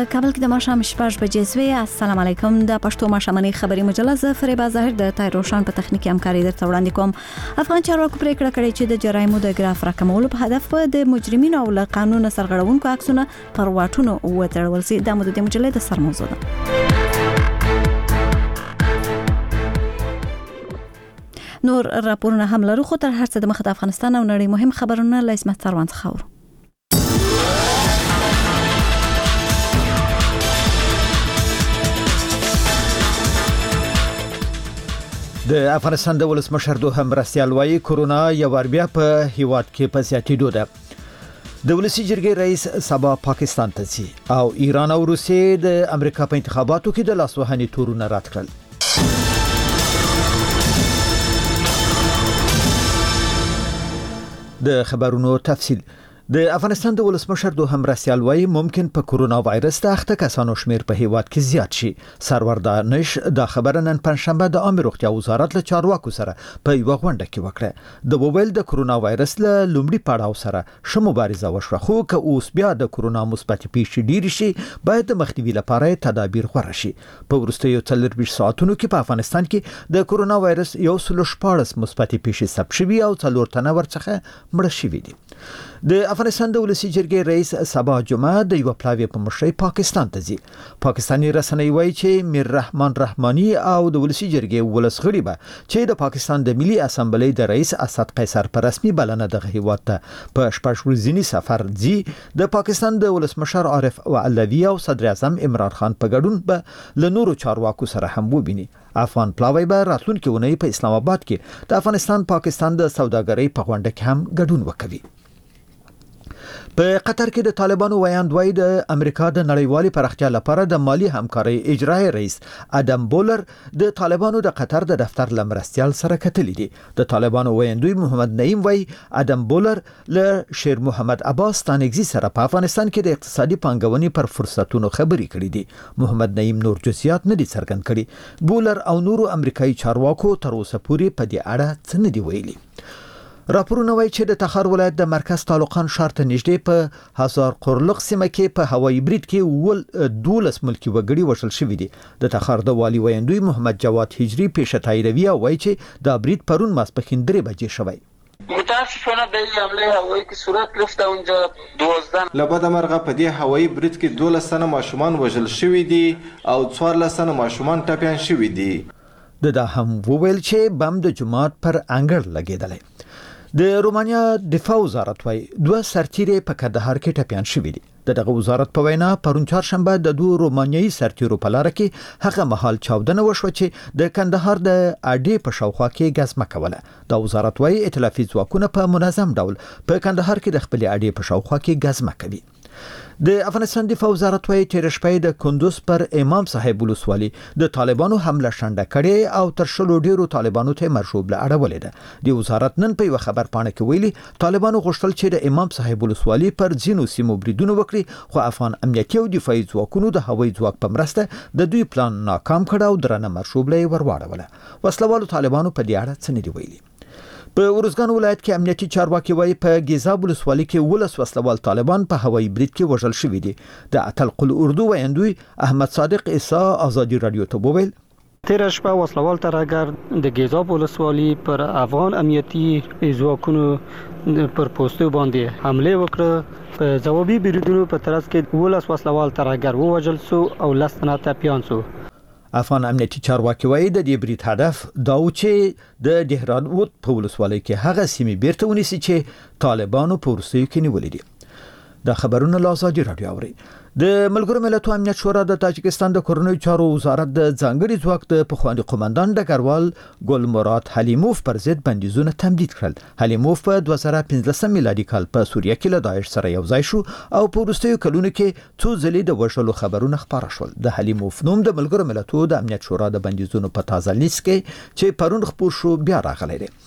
کابل کې د ماښام 6 بجې زوی. السلام علیکم. د پښتو ماښامنۍ خبري مجله فریبا ظاهر د تای روشن په تخنیکی همکاري درته وړاندې کوم. افغان چارواکو پریکړه کړې چې د جرایمو د ګراف راکمولو په هدف د مجرمینو او له قانون سرغړونکو عکسونه پر واټونو وتړل شي. د مدد مجلې د سر موضوع ده. نور راپورونه هم لرو، خو تر هر څه د مخ د افغانستان او نړۍ مهم خبرونه له اسمت څروان څخه اورو. د افغانستان د ولسمشر دوهم مرستیال وایي کورونا یو ور بیا په هیواد کې په زیاتېدو ده. د ولسی جرګې رئیس سبا پاکستان ته ځي او ایران او روسیې د امریکا په انتخاباتو کې د لاسوهنې تورونه رد کړل. د خبرونو تفصیل. د افغانستان د ولسمشر دوهم مرستیال وایي ممکن په کورونا وایرس د اخته کسانو شمیر په هیواد کې زیات شي. سرور دانش د خبره نن پنځشنبه د عامه روغتیا وزارت له چارواکو سره په یو غونډه کې وکړه. د موبایل د کورونا وایرس له لومړي پړاو سره ش مبارزه وشوه، خو که اوس بیا د کورونا مثبت پیښې ډیر شي باید د مخنیوي لپاره تدابیر غوړه شي. په وروستیو 24 ساعتونو کې په افغانستان کې د کورونا وایرس 114 مثبت پیښې ثبت شوي او 4 تنه ورڅخه مړه شوي دي. د افغانستان د ولسی جرګې رئیس سبا جمعه د یو پلاوی په مشرۍ پاکستان ته ځي. پاکستاني رسنۍ وایي چې میر رحمان رحماني او د ولسی جرګې ولسغړي به چې د پاکستان د ملي اسمبلی د رئیس اسد قیصر په رسمي بلنه د هیواد ته په شپږ ورځنی سفر ځي. د پاکستان د ولسمشر عارف علوي او صدر اعظم عمران خان په ګډون به له نورو چارواکو سره هم وبیني. افغان پلاوی به راتلونکي ونې په اسلام آباد کې د افغانستان پاکستان د سوداګرۍ په غونډه کې هم ګډون وکوي. په قطر کې د طالبانو ویاند وای د امریکا د نړیوالي پراختیا لپاره د مالی همکارۍ اجرایی رئیس ادم بولر د طالبانو د قطر د دفتر لمرستیال سره کتلی دي. د طالبانو ویاندوی محمد نعیم وای ادم بولر له شیر محمد عباس تانګزی سره په افغانستان کې د اقتصادي پانګونې پر فرصتونو خبرې کړې دي. محمد نعیم نور جزئیات نه دي څرګند کړي. بولر او نورو امریکایي چارواکو تر اوسه پورې په دې اړه څه نه دي ویلي. راپورونه وایي چې د تخار ولایت د مرکز طالقان ښار ته نږدې په هزار قرلق سیمه کې په هوایي برید کې 12 ملکی وګړي وژل شوي دي. د تخار د والی ویاندوی محمد جواد هجری پیش تاییدوي او وایي چې دا برید پرون ماسپښین 3 بجې شوی. متاسفانه به این حمله هوایی که صورت گرفته اونجا 12 لبد مرغه په دې هوایی برید کې 12 تنه ماشومان وژل شوي دي او 14 تنه ماشومان ټپیان شوي دي. دا هم وویل چې بم د جماعت پر انګړ لګیدلی. د رومانیا دفاع وزارت وایي 2 سرتیري په کندهار کې ټپیان شوي دي. دغه وزارت په وینا پرون چهارشنبه د 2 رومانیایي سرتیرو په لار کې هغه مهال چاودنه وشوه چې د کندهار د اډې په شاوخوا کې ګزمه کوله. دا وزارت وایي ائتلافي ځواکونه په منظم ډول په کندهار کې د خپل اډې په شاوخوا کې ګزمه کوي. د افغانستان دفاع وزارت وایي چې رشپې د کندوز پر امام صاحب ولسوالي د طالبانو حمله شنډه کړې او تر شلو ډیرو طالبانو ته مرشوب له اړولې ده. د وزارت نن په یو خبر پاڼه کې ویلي طالبانو غوښتل چې د امام صاحب ولسوالي پر ځینو سیمو بریدونه وکړي، خو افغان امنیتي او دفاعي ځواکونو د هوایي ځواک په مرسته د دوی پلان ناکام کړ او درنه مرشوب له ورواړوله. وسلوالو طالبانو په دې اړه څه نه دی ویلي. په ورزګان ولایت کې امنیتي چارواکي وایي په ګیزاب ولسوالي کې 12 وسلوال طالبان په هوایي برید کې وژل شوي دي. د اتلقل اردو ویاندوی احمد صادق عیسی ازادي رادیو ته وویل تیر شپه وسلوال ترهګر د ګیزاب ولسوالي پر افغان امنیتي ځواکونو پر پوسټو باندې حمله وکړه. په ځوابي بریدونو په ترڅ کې 12 وسلوال ترهګر ووژل شو او 10 تنه ټپیان شو. افغان امنیتي چارواکي وایي د دې برید هدف دا و چې د دهراود په ولسوالۍ کې هغه سیمې بیرته ونیسي چې طالبانو په وروستیو کې نیولې دي. دا خبرونه له ازادي رادیو اوري. د ملګرو ملتونو امنیت شورا د تاجکستان د کورنیو چارو وزارت د ځانګړي ځواک د پخوانی قومندان ډګروال ګل مراد حلیموف پر ضد بندیزونه تمدید کړل. حلیموف په 2015 میلادي کال په سوریه کې له داعش سره یو ځای شو او په وروستیو کلونو کې څو ځلې د وژلو خبرونه خپاره شول. د حلیموف نوم د ملګرو ملتونو د امنیت شورا د بندیزونو په تازه لیست کې چې پرون خپور شو بیا راغلی دی.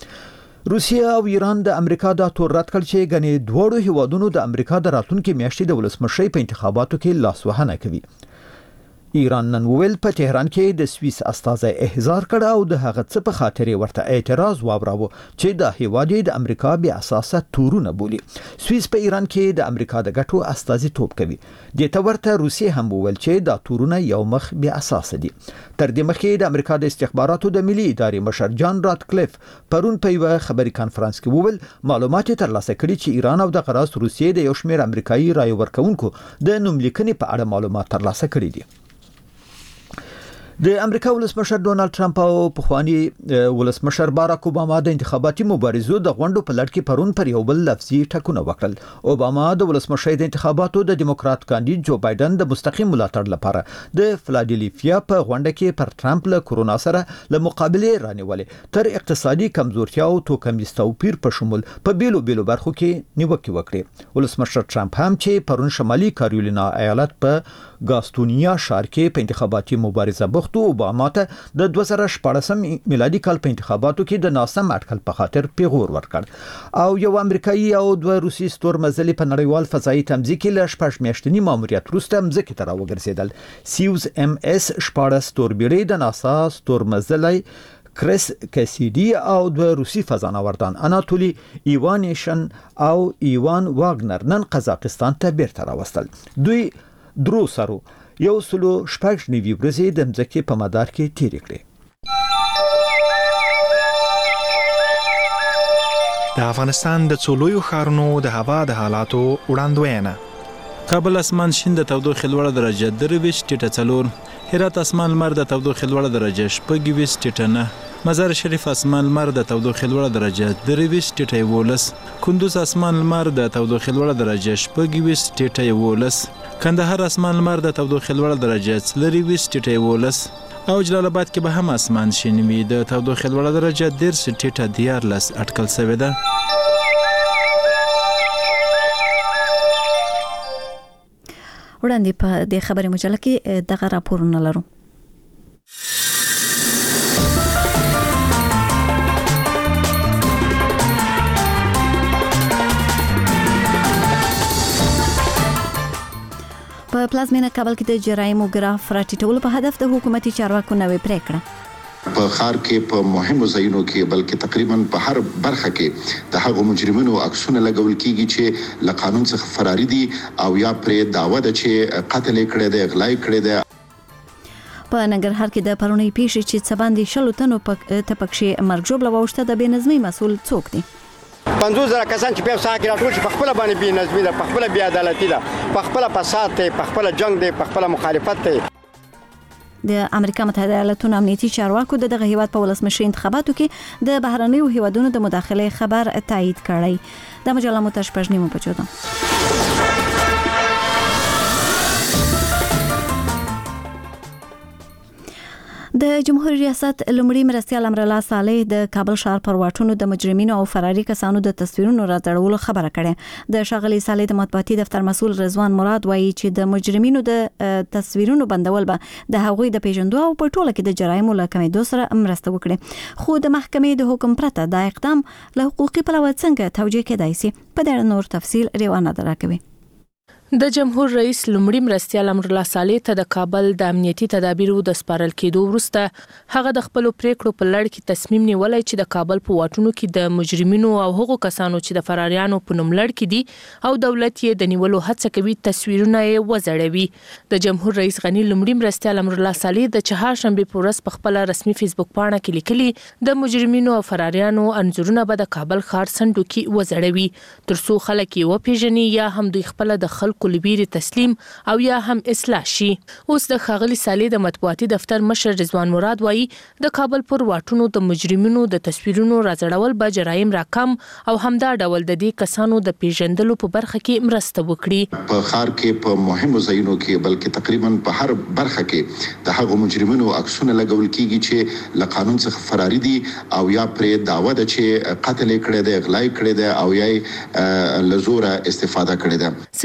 روسیه او ایران د امریکا د تور رد کړ چې غني دوړو هیوادونو د امریکا د راتلونکو میاشتې د ولسمشرۍ په انتخاباتو کې لاسوهنه کوي. ایران نن ویل په تهران کې د سویس استازي احضار کړ او د هغه څه په خاطر ورته اعتراض واوراوه چې د هیواد د امریکا بیا اساسه تورونه بولي. سویس په ایران کې د امریکا د ګټو استازیتوب کوي. د تورته روسیې هم ویل چې دا تورونه یو مخ بیا اساس دي. تر دې مخکې د امریکا د استخباراتو د ملي ادارې مشر جان راتکلیف پرون په یو خبري کانفرنس کې وویل معلومات ترلاسه کړي چې ایران او د غراس روسیې د یو شمېر امریکایي رای ورکونکو د نوملیکنې په اړه معلومات ترلاسه کړي دي. د امریکا ولسمشر ډونالد ټرمپ او پخوانی ولسمشر باراک اوباما د انتخاباتي مبارزو د غونډو په لړ کې پرون پر یو بل لفظي ټکونه وکړل. اوباما د ولسمشر د انتخاباتو د دیموکرات کاندید جو بایدن د مستقیم ملاتړ لپاره د فلادلفیا په غونډه کې پر ټرمپ له کورونا سره له مقابله رانیولې تر اقتصادي کمزورتیا او توکمیز توپیر په شمول په بیلو بیلو برخو کې نیوکه وکړه. ولسمشر ټرمپ هم چې پرون شمالي کارولینا ایالت په ګاستونیا ښار کې په انتخاباتي مبارزه بوختو اوباما ته د 2014 میلادي کال په انتخاباتو کې د ناسم اټکل په خاطر پیغور ورکړ او یو امریکایي او دوه روسي ستورمزلي په نړیوال فضایي تمځای کې له 6 میاشتنی ماموریت وروسته مځکې ته راوګرځیدل. سیوز ام اس 14 ستوربیړۍ د ناسا ستورمزلي کریس کسیدی او د روسي فضانوردان اناتولی ایوانیشن او ایوان واګنر نن قزاقستان ته بیرته راوستل. دوی درو سرو یو سلو شپږ نیوي ورځې د مځکې په مدار کې تیرې کړې. د افغانستان د څولویو ښارونو د هوا د حالاتو وړاندوینه. کابل اسمان شین د تودوخې لوړه درجه 23.4، هرات اسمان لمر د تودوخې لوړه درجه 26.9، مزار شریف اسمان لمر د تودوخې لوړه درجه 23.11، کندوز اسمان لمر د تودوخې لوړه درجه 26.11، کندهار اسمان لمر د تودوخې لوړه درجه 24.11 او جلال آباد کې به هم اسمان شین وي د تودوخې لوړه درجه 10.14 اټکل شوې ده. وړاندې په دې خبري مجله کې دغه راپورونه لرو. په پلازمینه کابل کې د جرایمو ګراف راټیټولو په هدف د حکومتي چارواکو نوې پریکړه په ښار کې په مهمو ځایونو کې بلکې تقریبا په هر برخه کې د هغو مجرمینو عکسونه لګول کیږي چې له قانون څخه فراري دي او یا پرې دعوه ده چې قتل کړي دي، اغلا کړي دي. په ننګرهار کې د پرونی پیښې چې څباندې شلو تنو ته پکښې مرګ ژوبله واوښته د بېنظمۍ مسؤل څوک دی؟ 50,000 کسان چې په ساحه کې راټول شي په خپل باندې بې نظمي ده، په خپل بې عدالتي ده، په خپل فساد ده، په خپل جنگ ده، په خپل مخالفت ده. د امریکا متحده ایالاتونو امنیتي چارواکو د دغه هیواد په ولسمشي انتخاباتو کې د بهرنیو هیوادونو د مداخله خبر تایید کړی. د مجله متشپژ نیمو بچو د جمهوریت ریاست لومړي مرستیال امرالله صالح د کابل ښار پر واټونو د مجرمینو او فراري کسانو د تصویرونو راځړولو خبره کړې. د ښاغلي صالح د مطبوعاتي دفتر مسؤل رضوان مراد وایي چې د مجرمینو د تصویرونو بندول به د هغوی د پیژندو او په ټوله کې د جرایمو له کمېدو سره مرسته وکړي. خو د محکمې د حکم پرته دا اقدام له حقوقي پلوه څنګه توجیه کېدای شي؟ په دې نور تفصیل ریوانه دراکوي. د جمهور رئیس لومړي مرستیال امرالله صالح ته د کابل د امنیتي تدابیرو د سپارل کېدو وروسته هغه د خپل پریکړو په لړ کې تصمیم نیولای چې د کابل په واټونو کې د مجرمینو او هغو کسانو چې د فراریانو په نوم لړ کې دي او دولت یې د نیولو هڅه کوي تصویرونه یې وځړوي. د جمهور رئیس غنی لومړي مرستیال امرالله صالح د چهارشنبه په ورځ په خپل رسمي فیسبوک پاڼه کې لیکلي د مجرمینو او فراریانو انځورونه به د کابل ښار سندو کې وځړوي ترڅو خلک یې وپیژني یا هم دوی خپل د خلکو لبیر تسلیم او یا هم اصلاح شي. اوس د ښاغلي صالح د مطبوعاتي دفتر مشر رضوان مراد وایي د کابل پر واټونو د مجرمینو د تصویرونو راځړول به جرایم راکم او همدا ډول د دې کسانو د پیژندلو په برخه کې مرسته وکړي. په ښار کې په مهمو ځایونو کې بلکې تقریبا په هر برخه کې د هغو مجرمینو عکسونه لګول کیږي چې له قانون څخه فراري دي او یا پرې دعوه ده چې قتل کړي دي، اغلا کړي دي او یا له زوره استفاده کړي ده. څه کم یو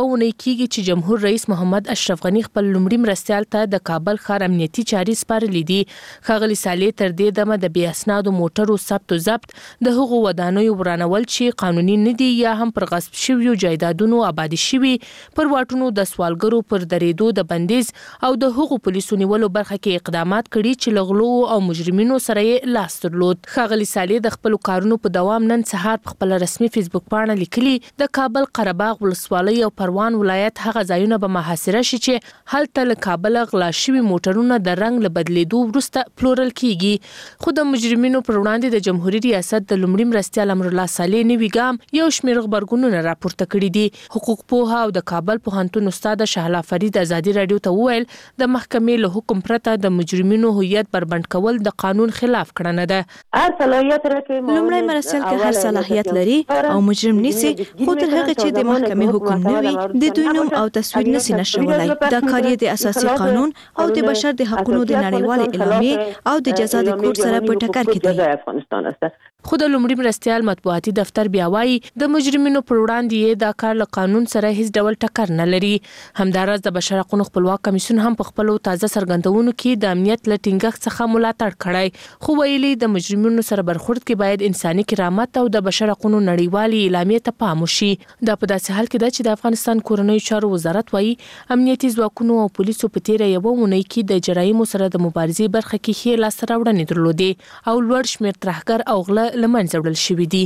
ونې کېږي چې جمهور رئیس محمد اشرف غنی خپل لومړي مرستیال ته د کابل ښار امنیتي چاري سپارلې دي. ښاغلي صالح تر دې دمه د بې اسنادو موټرو ثبت او ضبط، د هغو ودانیو ورانول چې قانوني نه دي یا هم پر غصب شویو جایدادونو آبادي شوي، پر واټونو د سوالګرو پر درېدو د بندیز او د هغو پولیسو نیولو برخه کې اقدامات کړي چې له غلو او مجرمینو سره یې لاس درلود. ښاغلي صالح د خپلو کارونو په دوام نن سهار په خپل رسمي فیسبوک پاڼه لیکلي د کابل قره باغ ولسوالۍ او پروان ولایت هغه ځایونه به محاصره شي چې هلته له کابله غلا شوي موټرونه د رنګ له بدلیدو وروسته پلورل کیږي. خو د مجرمینو پر وړاندې د جمهوریت ریاست د لومړي مرستیال امرالله صالح نوي ګام یو شمېر غبرګونونه راپورته کړي دي. حقوق پوهه او د کابل پوهنتون استاد شهلا فرید ازادي رادیو ته وویل د محکمې له حکم پرته د مجرمینو هویت بربند کول د قانون خلاف کړنه ده. لومړی مرستیال که هر صلاحیت لري او مجرم نیسي، خو تر هغه چې د محکمې حکم نه وي د دوی نوم او تصویر نشي نشولای. دا کار یې د اساسي قانون او د بشر د حقوقو د نړیوال اعلامیې او د جزا د کوډ سره په ټکر کې دی. خو د لومړي مرستیال مطبوعاتي دفتر بیا وایي د مجرمینو پر وړاندې یې دا کار له قانون سره هیڅ ډول ټکر نه لري. همداراز د بشر حقوقو خپلواک کمیسیون هم په خپلو تازه څرګندونو کې د امنیت له ټینګښت څخه ملاتړ کړی، خو ویلي د مجرمینو سره برخورد کې باید انساني کرامت او د بشر حقوقو نړیوالې اعلامیې ته پام وشي. دا په داسې حال کې ده چې د افغانستان کورنیو چارو وزارت وایي امنیتي ځواکونو او پولیسو په تیره یوه اونۍ کې د جرایمو سره د مبارزې برخه کې ښې لاسته راوړنې درلودې او لوړ شمېر ترهګر او غله له منځه وړل شوي دي.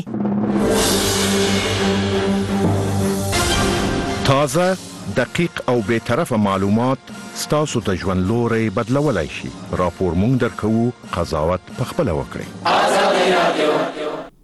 تازه، دقیق او بې طرفه معلومات ستاسو د ژوند لوری بدلولی شي. راپور مونږ درکوو، قضاوت پخپله وکړئ.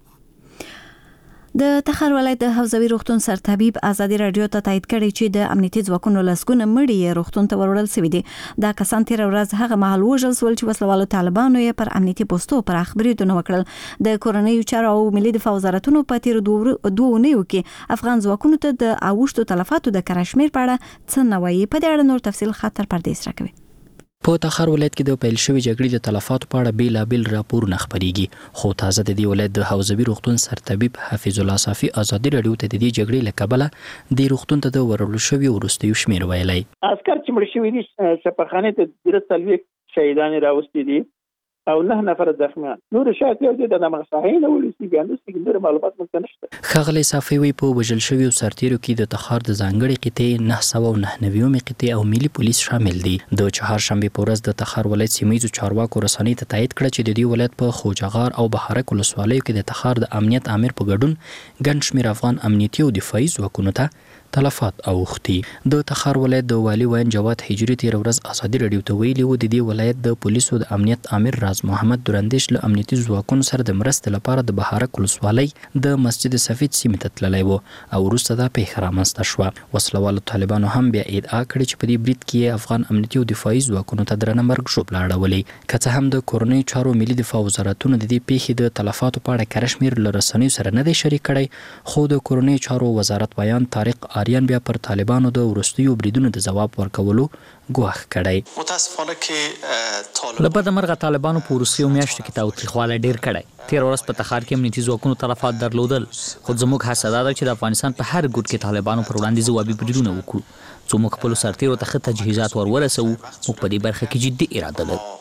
د تخار ولایت د حوزوي روغتون سرطبیب ازادي رادیو ته تایید کړی چې د امنیتي ځواکونو لسګونه مړي روغتون ته وروړل شوي دي. دا کسان تیر ورځ هغه مهال وژل شول چې وسلوالو طالبانو یې پر امنیتي پوسټو پر خبرونه وکړل. د کورنیو چارو او ملي دفاع وزارتونو په تیر دوه اونیو کې افغان ځواکونو ته د اوښتو تلفاتو د کشمیر په اړه څه نه وایي. په دې اړه نور تفصیل خاطر پردیس راکوي. په تخار ولایت کې د پیل شوی جګړې د تلفاتو په اړه بیلابیل راپورونه خپرېږي، خو تازه د دې ولایت د حوزوي روغتون سرطبیب حفیظ الله صافي ازادي رادیو ته د دې جګړې له کبله د روغتون ته د ورولو شوی وروستیو شمېر ویلی. عسكر چې مړ شوي دي سفرخانې ته 3 شهیدان راوستي دي او 9 نفر زخمیان. نور شاید یو د مغصاهین ولسی ګاندې نور معلومات مونږ نشته. ښاغلی صافي وی په وژل شویو سرتیرو کې د تخار د ځانګړي قطعې 999 قطعې او ملي پولیس شامل دي. د چهارشنبې په ورځ د تخار ولایت سیمه‌ییزو چارواکو رسنۍ ته تایید کړه چې د دې ولایت په خوجغار او بهارک ولسوالیو کې د تخار د امنیت امیر په ګډون ګڼ شمېر افغان امنیتي او دفاعي ځواکونو ته تلفات اوښتي. د تخار ولایت د والي وین جواد هجري تیر ورځ ازادي رادیو ته ویلي و د دې ولایت د پولیسو د امنیت امیر راز محمد درندیش له امنیتي ځواکونو سره د مرستې لپاره د بهارک ولسوالۍ د مسجد سفید سیمې ته تللی و او وروسته دا پیښه رامنځته شوه. وسلوالو طالبانو هم بیا ادعا کړې چې په دې برید کې افغان امنیتي او دفاعي ځواکونو ته درنه مرګ ژوبله اړولې. که څه هم د کورنیو چارو ملي دفاع وزارتونو د دې پیښې د تلفاتو په اړه کره شمېر له رسنیو سره نه دی شریک کړی، خو د کورنیو چارو وزارت ویان طارق آریان بیا پر طالبانو د وروستیو بریدونو د جواب ورکولو ګواښ کړی. متاسفانه کې لبد مرغه طالبانو په وروستیو میاشتو کې تاوتریخوالی ډیر کړی. تیر ورځ په تخار کې امنیتي ځواکونو تلفات درلودل، خو زموږ هڅه دا ده چې د افغانستان په هر ګوټ کې طالبانو پر وړاندې ځوابي بریدونه وکړو. څو موږ خپلو سرتیرو ته ښه تجهیزات ورسوو، موږ په دې برخه کې جدي اراده لرو.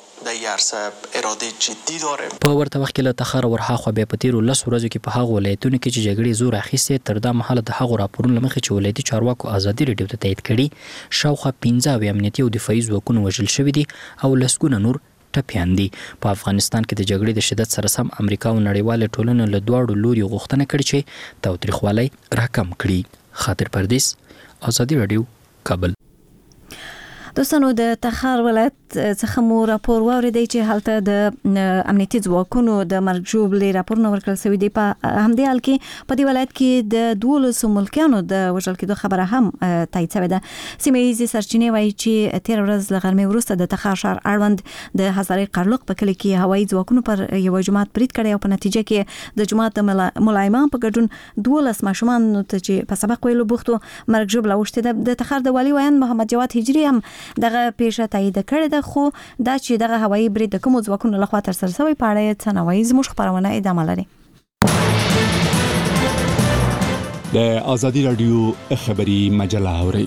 په ورته وخت کې له تخار ورهاخوا بیا په تیرو 10 ورځو کې په هغو ولایتونو کې چې جګړې زور اخیستې تر دا مهاله د هغو راپورونو له مخې چې ولایتي چارواکو ازادي رادیو ته تایید کړي شاوخوا 15 امنیتي او دفاعي ځواکونه وژل شوي دي او لسګونه نور ټپیان دي. په افغانستان کې د جګړې د شدت سره سم امریکا او نړیواله ټولنه له دواړو لوري غوښتنه کړې چې تاوتریخوالی راکم کړي. خاطر پردیس، ازادي رادیو، کابل. دوستانو د تخار ولایت څخه مو راپور واوریدی چې هلته د امنیتي ځواکونو د مرګ ژوبلې راپورونه ورکړل شوي دي. په همدې حال کې په دې ولایت کې د 12 ملکیانو د وژل کېدو خبره هم تایید شوې ده. سیمه‌ییزې سرچینې وایي چې تیر ورځ له غرمې وروسته د تخار ښار اړوند د هزارې قرلق په کلي کې هوایي ځواکونو پر یو جماعت برید کړی او په نتیجه کې د جماعت د ملایمان په ګډون 12 ماشومانو ته چې په سبق ویلو بوختو مرګ ژوبله اوښتې ده. د تخار د والي ویان محمد جواد هجري هم دغه پیښه تایید کړې ده، خو دا چې دغه هوایي برید د کومو ځواکونو لخوا ترسره شوی په اړه څه نه وایي. زموږ خپرونه ادامه لري. د ازادي رادیو خبری مجله اورئ.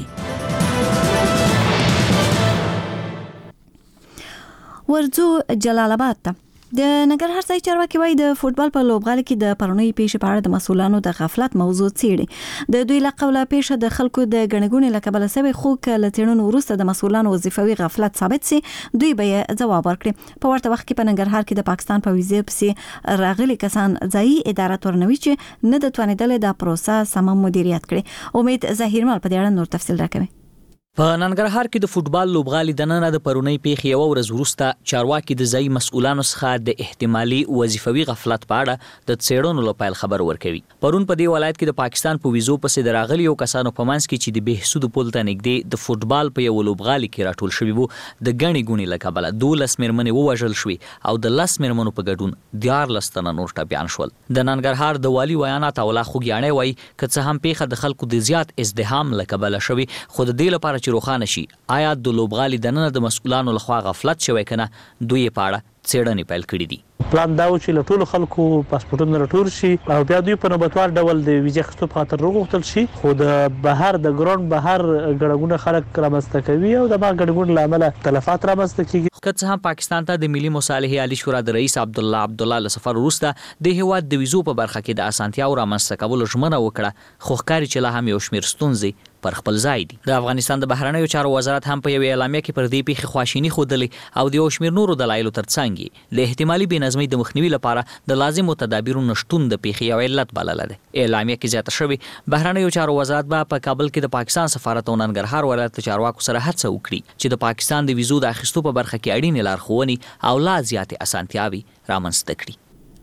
ورځو جلال آباد ته د ننګرهار ځای چارواکي وایي د فوتبال په لوبغالي کې د پرونی پیښې په اړه د مسؤلانو د غفلت موضوع څېړي. د دوی له قوله پیښه د خلکو د ګڼګونې له کبله سوې، خو که له څېړنو وروسته د مسؤلانو وظیفوي غفلت ثابت سي دوی به یې ځواب ورکړي. په ورته وخت کې په ننګرهار کې د پاکستان په ویزې پسې راغلي کسان ځایي اداره تورنوي چې نه د توانېدلې د پروسه سم مدیریت کړي. امید ظهیرمل په دې اړه نور تفصیل راکوي. په ننګرهار کې د فوتبال لوبغالي د نن د پرونی پیښې یو ورځ وروسته چارواکي د ځای مسؤلانو څخه د احتمالي وظیفوي غفلت په اړه د څېړنو لپاره خبر ورکوي. پرون په دې ولایت کې د پاکستان په ویزو پسې د راغلي یو کسانو په منځ کې چې د بهسود پل ته نږدې د فوتبال په یو لوبغالي کې راټول شوي وو د ګڼې ګوڼې له کبله 12 مېرمنې ووژل شوې او د 10 مېرمنو په ګډون 14 تنه نور ټپیان شول. د ننګرهار د والي ویانات اوله خوګیاڼی وایي که څه هم پیښه د خلکو د زیات ازدحام له کبله شوي، خو د دې لپاره چې روښانه شي آیا د لوبغالي د نن د مسؤلانو لخوا غفلت شوی کنه، دوی په اړه څېړنې پیل کړې دي. پلان دا و چې له ټولو خلکو پاسپورټونه راټول شي او بیا دوی په نوبتوار ډول د ویزې اخیستو په خاطر وغوښتل شي، خو د بهر د ګراوند بهر ګڼګونه خلک رامنځته کوي او د هغه ګڼګونو له امله تلفات رامنځته کیږي. که څه هم پاکستان ته د ملي مصالحې عالی شورا د رئیس عبدالله له سفر وروسته د هیواد د ویزو په برخه کې د اسانتیاو رامنځته کولو ژمنه وکړه، خو ښکاري چې لا هم یو شمېر ستونزې پر خپل ځای دي. د افغانستان د بهرنیو چارو وزارت هم په یوې اعلامیه کې پر دې پیښې خواشیني ښودلې او د یو شمېر نورو دلایلو ترڅنګ د احتمالي بېنظمۍ د مخنیوي لپاره د لازمو تدابیرو نشتون د پیښې یو علت بلله ده. اعلامیه کې زیاته شوې بهرنیو چارو وزارت به په کابل کې د پاکستان سفارت او ننګرهار ولایت چارواکو سره هڅه وکړي چې د پاکستان د ویزو د اخیستو په برخه کې اړینې لارښوونې او لا زیاتې اسانتیاوې رامنځته کړي.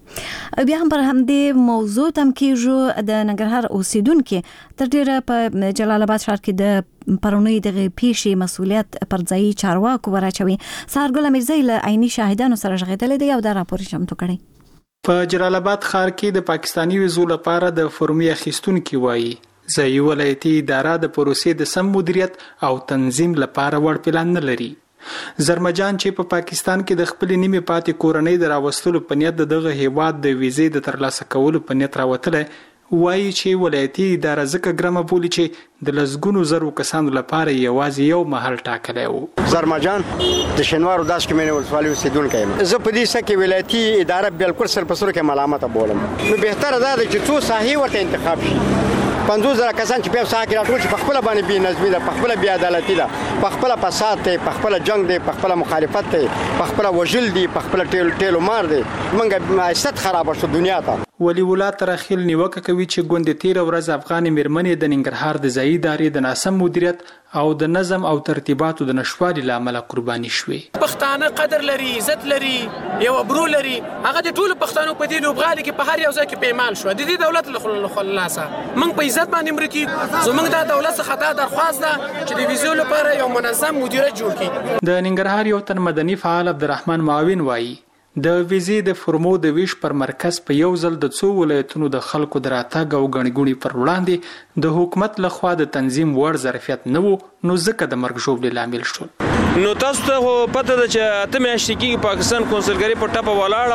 بیا هم پر همدې موضوع تم کېږو. د ننګرهار اوسیدونکو تر ډیره په جلال آباد ښار کې د پرونی دغه پیښې مسؤلیت پر ځای چارواکو ورچوي. سارګل امیرزی له عیني شاهدانو سره ژغېدلې دی او دا راپور چمتو کړی. په جلال آباد ښار کې د پاکستانی ویزو لپاره د فرمي اخیستونکو وایي ځایي ولایتي اداره د پروسې د سم مدیریت او تنظیم لپاره وړ پلان نه لري. زرمجان چې په پاکستان کې د خپل نیمه پاتې کورنۍ د راوستلو په نیت دغه هیواد د ویزې د ترلاسه کولو په نیت راوتله، وایي چې ولایتي اداره ځکه ګرمه بولي چې د لسګونو زرو کسانو لپاره یوازې یو محل ټاکلی و. زرمجان د شینوارو داس کې مې ولسوالۍ اوسیدونکی یم. زه په دې سکه ولایتي اداره بالکل سر په سر کې ملامته بولم. نو بهتره دا ده چې څو ساحې ورته انتخاب شي. 50,000 کسان چې په ساحه کې راټول شي، په خپل باندې بې نظمي ده، په خپل بې عدالتي ده، په خپل فساد ده، په خپل جنگ ده، په خپل مخالفت ده، په خپل وژل دي، په خپل ټیلو مار دي. منګه عزت خراب شو دنیا ته. ولی ولایت ترخیل نیوکه کوي چې ګوند تیر ورځ افغان مېرمنې د ننګرهار د ځایي ادارې د ناسم مدیریت او د نظم او ترتیباتو د نشوالي لامل قرباني شوې. پښتانه قدر لري، عزت لري، یو ابرو لري. هغه د ټولو پښتنو په دې لوبغالي کې په هر یو ځای کې پیمان شو. د دې دولت له خلاصه موږ په عزت باندې مرکی. زموږ د دولت څخه دا درخواست ده چې د ویزو لپاره یو منظم مدیریت جوړ کړي. د ننګرهار یو تن مدني فعال عبدالرحمن معاون وایي د ویزې د فرمو د ویش پر مرکز په یو ځل د څو ولایتونو د خلکو د راتګ او ګڼګوڼې پر وړاندې د حکومت لخوا د تنظیم وړ ظرفیت نه وو، نو ځکه د مرګ ژوبلې لامل شول. نو تاسو ته پته ده چې اته میاشتې کې پاکستان کونسلګری په ټاپه ولاړه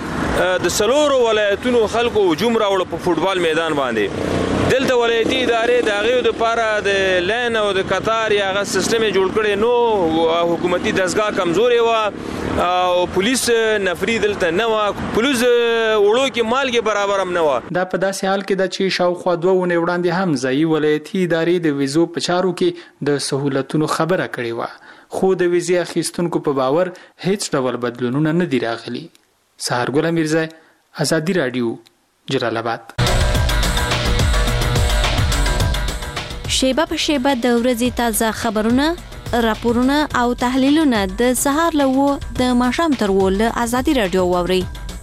و، د سلورو ولایتونو خلکو هجوم راوړ په فوټبال میدان باندې. دلته ولایتي ادارې د هغې دپاره د لین او د قطار یا هغه سیستم یې جوړ کړی نو، حکومتي دستګاه کمزورې وه او پولیس نفري دلته نه وه، پولیس وړو کې مالګې برابر هم نه وه. دا په داسې حال کې ده چې شاوخوا 2 اونۍ وړاندې هم ځایي ولایتي ادارې د ویزو په چارو کې د سهولتونو خبره کړې وه، خو د ویزې اخیستونکو په باور هیڅ ډول بدلونونه نه دي راغلي. سهارګل امیرزی، ازادي راډیو، جلال آباد. شیبه په شیبه د ورځې تازه خبرونه، راپورونه او تحلیلونه د سهار له 9 د ماښام تر 10 له ازادي راډیو واورئ.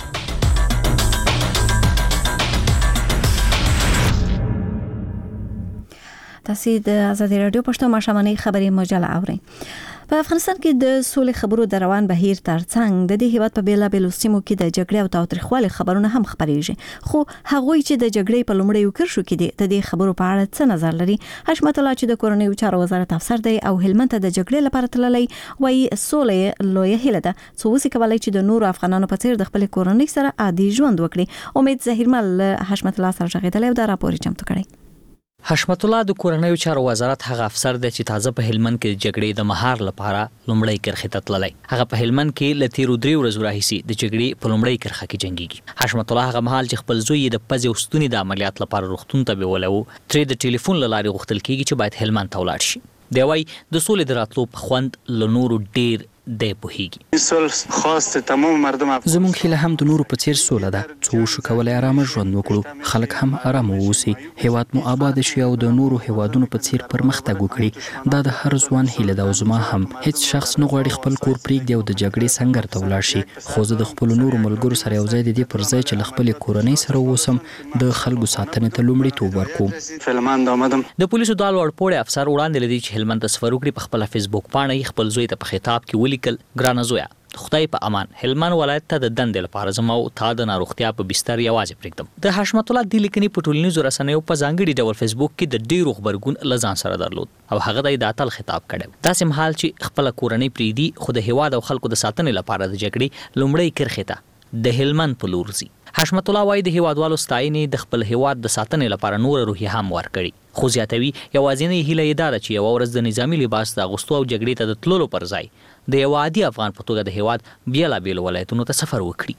تاسو د ازادي راډیو پښتو ماښامنۍ خبري مجله اورئ. په افغانستان کې د سولې خبرو د روان بهیر ترڅنګ د دې هیواد په بیلابېلو سیمو کې د جګړې او تاوتریخوالي خبرونه هم خبرېږي، خو هغوی چې د جګړې په لومړیو کرښو کې دي د دې خبرو په اړه څه نظر لري؟ حشمت الله چې د کورنیو چارو وزارت افسر دی او هلمند ته د جګړې لپاره تللی، وایي سولې لویه هیله ده څو وسې کولای چې د نورو افغانانو په څیر د خپل کورنۍ سره عادي ژوند وکړي. امید ظهیرمل حشمت الله سره ژغېدلی او دا راپور چمتو کړی. حشمت الله د کورنیو چارو وزارت هغه افسر دی چې تازه په هلمند کې جګړې د مهار لپاره لومړی کرخه ته تللی. هغه په هلمند کې له تیرو 3 ورځو راهیسې د جګړې په لومړی کرخه کې جنګيږي. حشمت الله هغه مهال چې خپل زوی د پزې او ستوني د عملیات لپاره روغتون ته بیولو، ترې د ټلیفون له لارې غوښتل کیږي چې باید هلمند ته ولاړ شي. دی وايي د سولې د راتلو په خوند له نورو ډیر دی پوهیږي. صلح خواست تمام مردم زموږ هیله هم د نورو په څیر سوله ده، څو شو کولای آرام ژوند وکړو، خلک هم آرام اوسي، هیواد مو آباد شي او د نورو هیوادونو په څیر پرمختګ وکړي. دا د هر ځوان هیله ده او زما هم. هیڅ شخص نه غواړي خپل کور پرېږدي او د جګړې سنګر ته ولاړ شي، خو زه د خپل نورو ملګرو سره یو ځای د دې پر ځای چې له خپل کورنۍ سره اوسم د خلکو ساتنې ته لومړیتوب ورکوم. فلمان آمدم. د پولیسو د لوړپوړي افسر وړاندې لدی چې هلمند ته سفر وکړي په خپل فیسبوک باندې خپل زوی ته په خطاب کې ولیکل: ګرانه زویا، خدای په امان، هلمند ولایت ته د دندې لپاره زما او تا د ناروغتیا په بستر یوازې پرېږدم. د حشمت الله د لیکنې په ټولنیزو رسنیو په ځانګړي ډول فیسبوک کې د ډیرو خبرګون لزان سره درلود او هغه د اتل خطاب کړو. داسې مهال چې خپل کورنۍ پریدي، خو د هیواد او خلکو د ساتنې لپاره د جګړې لومړی کرخه ته د هلمند په لور ځي. حشمت الله وايي د هیوادوالو ستاینې د خپل هیواد د ساتنې لپاره نور روحیه هم ورکړي، خو زیاتوي یوازینۍ هیله یې دا ده چې یو ورځ د نظامی لباس د اغوستو او جګړې ته د تللو پر ځای د یو عادي افغان په توګه د هیواد بیلابیلو ولایتونو ته سفر وکړي.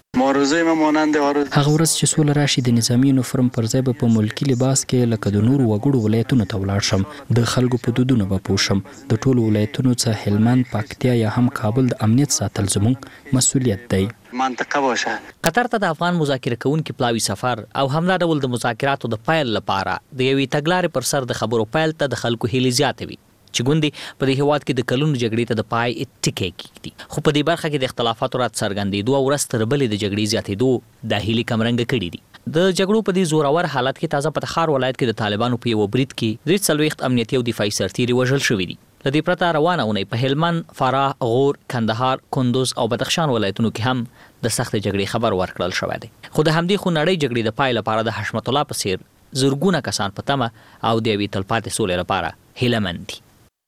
هغه ورځ چې سوله راشي د نظامی یونیفورم پر ځای به په ملکی لباس کې لکه د نورو وګړو ولایتونو ته ولاړ شم، د خلکو په دودونو به پوه شم. د ټولو ولایتونو څخه هلمند، پکتیا یا هم کابل د امنیت ساتل زموږ مسؤلیت دی. منطقه باشه. قطر ته د افغان مذاکره کوونکي پلاوي سفر او همدا ډول د مذاکراتو د پایل لپاره د یوې تګلارې پر سر د خبرو پایل ته د خلکو هیلې زیاتوي چې ګوندې په دې هیواد کې د کلونو جګړې ته د پای ټکی کېږدي. خو په دې برخه کې د اختلافاتو رات څرګندېدو او ورځ تر بلې د جګړې زیاتېدو د هیلې کمرنګه کړي دي. د جګړو په دې زورور حالت کې تازه په تخار ولایت کې د طالبانو په یو برید کې 43 امنیتي او دفاعي سرتیري وژل شوي دي. لدې پرته روانه اونۍ په هلمند، فراه، غور، کندهار، کندوز او بدخشان ولایتونو کې هم د سخت جګړې خبر ورکړل شوی دی. خو د همدې خونړۍ جګړې د پای لپاره د حشمت الله په څیر زرګونه کسان په تمه او د یوې تلپاتې سولې لپاره هیلهمند دي.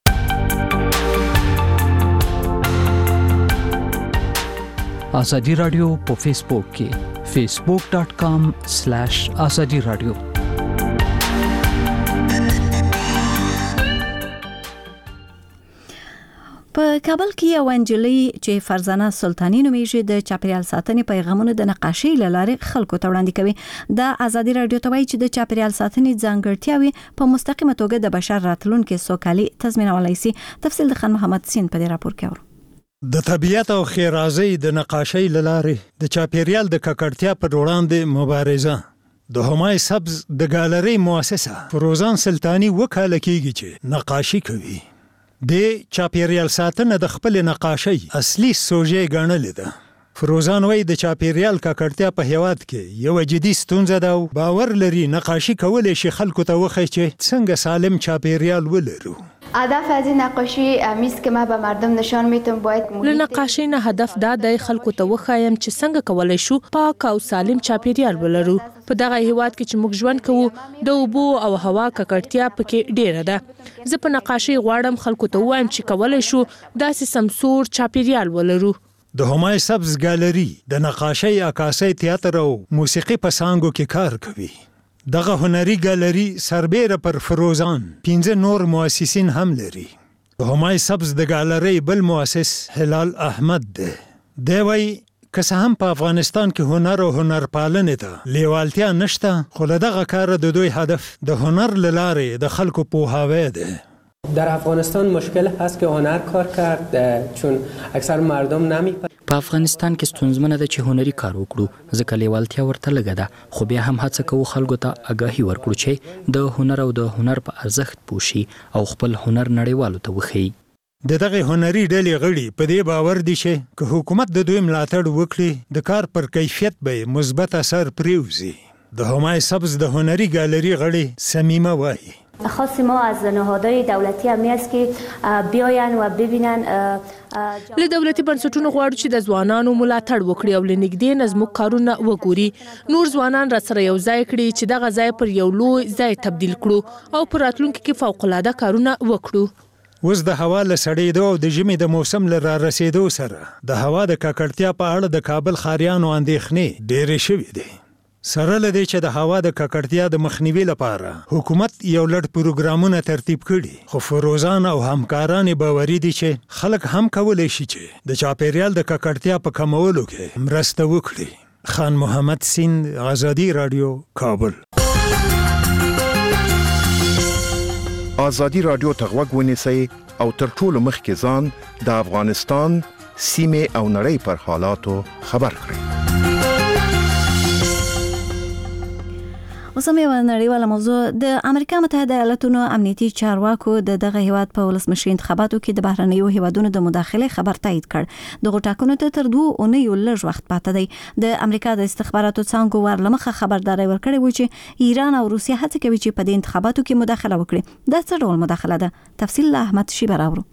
ازادي رادیو په فیسبوک کې facebook.com/azadi radio. په کابل کې یو انجلۍ چې فرزانه سلطانی نومیږي د چاپیریال ساتنې پیغامونه د نقاشۍ لاره خلکو ته وړاندې کوي. د ازادي رادیو ته وایي چې د چاپیریال ساتنې ځانګړتیاوې په مستقیمه توګه د بشر راتلونکي سوکالي تضمینولای شي. تفصیل د خان محمد سین په دې راپور کې اورو. د طبیعت او خیرازۍ د نقاشۍ لاره د چاپیریال د ککړتیا پر وړاندې مبارزه. د همای سبز د ګالري مؤسسه فروزان سلطانی وکاله کیږي چې نقاشي کوي. د چاپیریال ساتنه د خپل نقاشۍ اصلي سوژې ګڼلې ده. فروزان وایي د چاپیریال ککړتیا په هیواد کې یو جدي ستونزه ده او باور لري نقاشي کولای شي خلکو ته وښیي چې څنګه سالم چاپیریال ولرو. هدف از این نقاشی میست که ما به مردم نشان میتونم باید له نقاشۍ نه هدف دا دی خلکو ته وښایم چې څنګه کولای شو پاک او سالم چاپیریال ولرو. په دغه هیواد کې چې موږ ژوند کوو د اوبو او هوا ککړتیا پکې ډیره ده. زه په نقاشۍ غواړم خلکو ته ووایم چې کولای شو داسې سمسور چاپیریال ولرو. د همای سبز ګالري د نقاشۍ، عکاسۍ، تیاتر او موسیقي په څانګو کې کار کوي. دغه هنري ګالري سربیره پر فروزان 15 نور مؤسسین هم لري. همای سبز د ګالري بل مؤسس هلال احمد دی. دی وایي که څه هم په افغانستان کې هنر او هنرپالنې ته لیوالتیا نشته، خو له دغه کاره د دوی هدف د هنر له لارې د خلکو پوهاوی دی. در افغانستان مشکل هست که هنر کار کرد چون اکثر مردم نمی‌فهمند. په افغانستان کې ستونزمنه ده چې هنري کار وکړو ځکه لیوالتیا ورته لږه ده، خو بیا هم هڅه کوو خلکو ته آګاهي ورکړو چې د هنر او د هنر په ارزښت پوه شي او خپل هنر نړیوالو ته وښیي. د دغه هنري ډلې غړي په دې باور دي چې که حکومت د دوی ملاتړ وکړي د کار پر کیفیت به مثبت اثر پرېوځي. د همای سبز د هنري ګالري غړي سمیمه وایي خاص ما از نهادهای دولتی هم است که بیاین و ببینن. له دولتي بنسټونو غواړو چې د ځوانانو ملاتړ وکړي او له نږدې نه زموږ کارونه وګوري. نور ځوانان راسره یو ځای کړي چې دغه ځای پر یو لوی ځای تبدیل کړو او په راتلونکي کې فوق‌العاده کارونه وکړو. اوس د هوا له سړېدو او د ژمي د موسم له را رسېدو سره د هوا د ککړتیا په اړه د کابل ښاریانو اندېښنې ډېرې شوې دي. سره لدې چې د هوا د ککړتیا د مخنیوي لپاره حکومت یو لړ پروګرامونه ترتیب کړي، خو فروزان او همکاران باوري دي چې خلک هم کولی شي چې د چاپیریال د ککړتیا په کمولو کې مرسته وکړي. خان محمد سیند، آزادی رادیو، کابل. آزادی رادیو ته غوږ ونیسئ او تر ټولو مخکې ځان د افغانستان سیمې او نړۍ پر حالاتو خبر کړئ. اوس هم یوه نړیواله موضوع. د امریکا متحده ایالاتونو امنیتي چارواکو د دغه هیواد په ولسمشري انتخاباتو کې د بهرنیو هیوادونو د مداخلې خبر تایید کړ. دغه ټاکنو ته تر 2 اونیو لږ وخت پاتې دی. د امریکا د استخباراتو څانګو ورلمخه خبرداري ورکړې و چې ایران او روسیه هڅه کوي چې په دې انتخاباتو کې مداخله وکړي. دا څه ډول مداخله ده؟ تفصیل له احمد شیبه راوړو.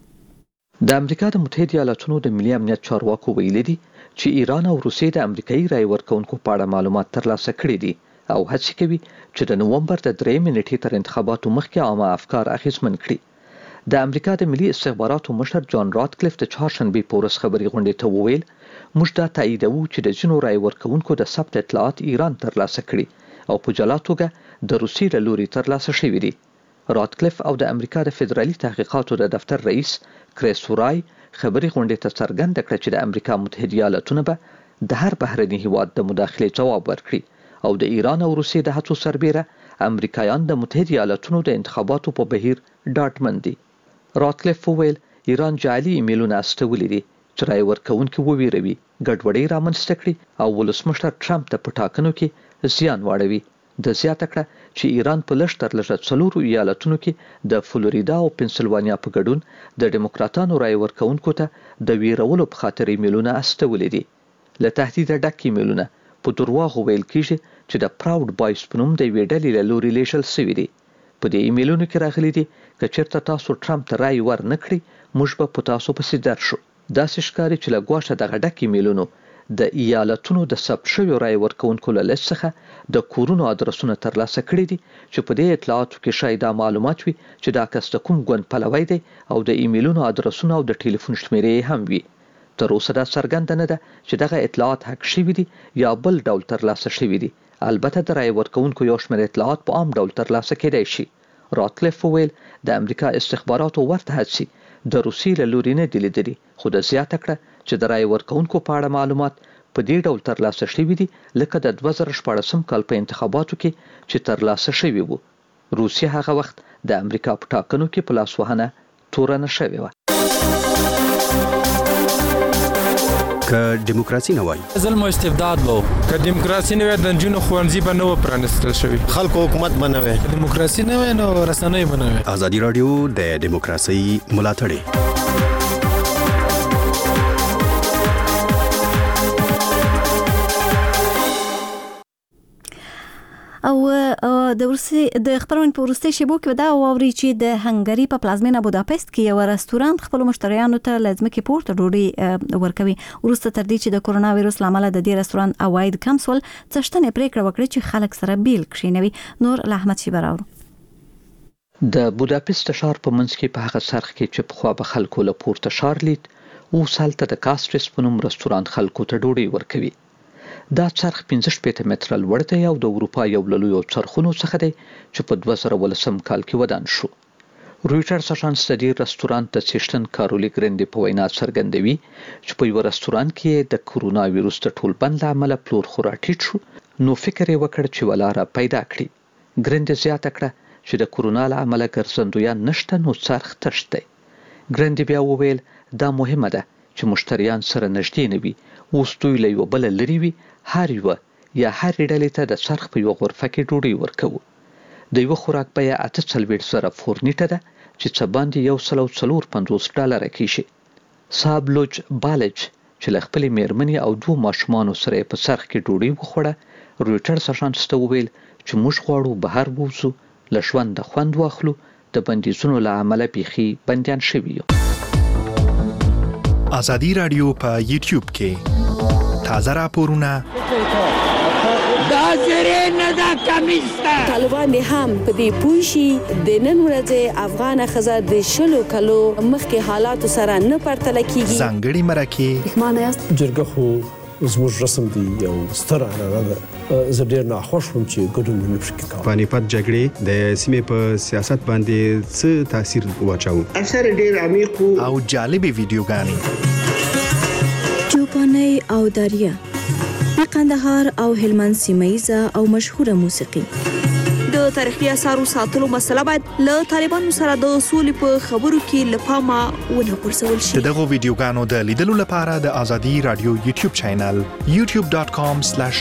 د امریکا د متحده ایالاتونو د ملي امنیت چارواکو ویلي دي چې ایران او روسیه د امریکایي رای ورکونکو په اړه معلومات ترلاسه کړي دي او هڅه کوي چې د نومبر د 3 نیټې تر انتخاباتو مخکې عامه افکار اخیستمن کړي. د امریکا د ملي استخباراتو مشر جان راتکلیف د چهارشنبه په ورځ خبري غونډې ته وویل موږ دا تاییدوو چې د ځینو رای ورکونکو د ثبت اطلاعات ایران ترلاسه کړي او په جلا توګه د روسیې له لوري ترلاسه شوي دي. راتکلیف او د امریکا د فدرالي تحقیقاتو د دفتر رئیس کریس ورای خبري غونډې ته څرګنده کړه چې د امریکا متحده ایالاتونه به د هر بهرني هیواد د مداخلې جواب ورکړي او د ایران او روسیې د هڅو سربېره امریکایان د متحده ایالاتونو د انتخاباتو په بهیر ډاډمن دي. راتکلیف وویل ایران جعلي ایمیلونه استولي دي چې رای ورکوونکي وویروي، ګډوډي رامنځته کړي او ولسمشر ټرمپ ته په ټاکنو کې زیان واړوي. د زیاته کړه چې ایران په لږ تر لږه 4 ایالتونو کې د فلوریدا او پنسلوانیا په ګډون د ډیموکراتانو رای ورکوونکو ته د ویرولو په خاطر ایمیلونه استولي دي. له تهدید ډک ایمیلونه په درواغ ویل کیږي چې د پراود بایس په نوم د یوې ډلې له لوري لیږل شوي دي. په دې ایمیلونو کې راغلي دي که چېرته تاسو ټرمپ ته رای ور نه کړئ موږ به په تاسو پسې درشو. داسې ښکاري چې له ګواښه دغه ډک ایمیلونو د ایالتونو د ثبت شویو رای ورکوونکو له لیست څخه د کورونو ادرسونه ترلاسه کړي دي چې په دې اطلاعاتو کې شاید دا معلومات وي چې دا کس د کوم ګوند پلوی دی او د ایمیلونو ادرسونه او د ټلیفون شمیرې هم وي. تر اوسه دا څرګنده نه ده چې دغه اطلاعات حق شوي دي یا بل ډول ترلاسه شوي دي. البته د رای ورکوونکو یو شمېر اطلاعات په عام ډول ترلاسه کېدای شي. راتکلیف وویل د امریکا استخباراتو ورته هڅې د روسیې له لوري نه دي لیدلي، خو د زیاته کړه چې د رای ورکوونکو په اړه معلومات په دې ډول ترلاسه شوي دي لکه د 2014 کال په انتخاباتو کې چې ترلاسه شوي وو. روسیه هغه وخت د امریکا په ټاکنو کې په لاسوهنه تورنه شوې وه. که دیموکراسي نه وای ظلم او استبداد وو، که دیموکراسي نه وای د جنونو خوانځي به نه پرانستل شوی، خلکو حکومت به نه وای، دیموکراسي نه وای نو رسنۍ به نه وای. آزادي رادیو د دیموکراسي ملاتړی. او د خبرونې په وروستي شیبو کې دا واوري چې د هنګري په پلازمینه بوداپست کې یو رستورانت خپل مشتریانو ته لازمکه پورته ډوډۍ ورکوي وروسته تر دې چې د کورونا وایروس لامل د دې رستورانت اواید کمسول څشتنې پریکړه وکړه چې خلک سره بیل کښینوي. نور احمد شیبه راوړو. د بوداپست ښار په منځ کې په هغه څرخ کې چې پخوا به خلکو له پورته ښار لید اوس هلته د کاسټرس په نوم رستورانت خلکو ته ډوډۍ ورکوي. دا څرخ 15 متره لوړ دی او د اروپا یو له لویو څرخونو څخه دی چې په 2018 کال کې ودان شو. رویټرز اژانس د دې رستورانت د څښتن کارولی ګرندي په وینا څرګندوي چې په یو رستورانت کې د کورونا وایروس د ټول بند له امله پلور خورا ټیټ شو نو فکر یې وکړ چې ولاره پیدا کړي. ګرندي زیاته کړه چې د کورونا له امله ګرځندویان نشته نو څرخ تشت دی. ګرندي بیا وویل دا مهمه ده چې مشتریان سره نږدې نه وي، اوس دوی له یو بل لري وي، هر یو یا هر ډلې ته د څرخ په یو غرفه کې ډوډۍ ورکوو. د یو خوراک بیه 48,000 فورنیټه ده چې څه باندې $154 کېږي. صاحب لوج بالج چې له خپلې میرمنې او 2 ماشومانو سره په څرخ کې ډوډۍ وخوړه رویټرز اژانس ته وویل چې موږ غواړو بهر ووځو، له ژونده خوند واخلو، د بندیزونو له امله بیخي بندیان شوي یو. آزادي رادیو په یوټیوب کې تازه راپورونه دا زری نه دا کمیسته طالبان هم په دې پوښي د نن ورځې افغان خزه د شلو کلو مخکې حالات سره نه پرتل کیږي. ځانګړي مرکه معنی است جرګه خو زموږ رسم دی یو ستر عنعنه ده. زه ډېر ناخوښ وم چې ګډون مې نه شو کولی. پانیپت جګړې د سیمې په سیاست باندې څه تاثیر واچاوه؟ اثر ډېر عمیق او جالبې ویډیوګانې، چوپانۍ او داریه، د قندهار او هلمند سیمه‌ییزه او مشهوره موسیقي. د تاریخي اثارو ساتلو مسله باید له طالبانو سره د سولې په خبرو کې له پامه ونه غورځول شي. دغه ویډیوګانو د لیدلو لپاره د ازادي رادیو یوټیوب چینل youtube.com/azadi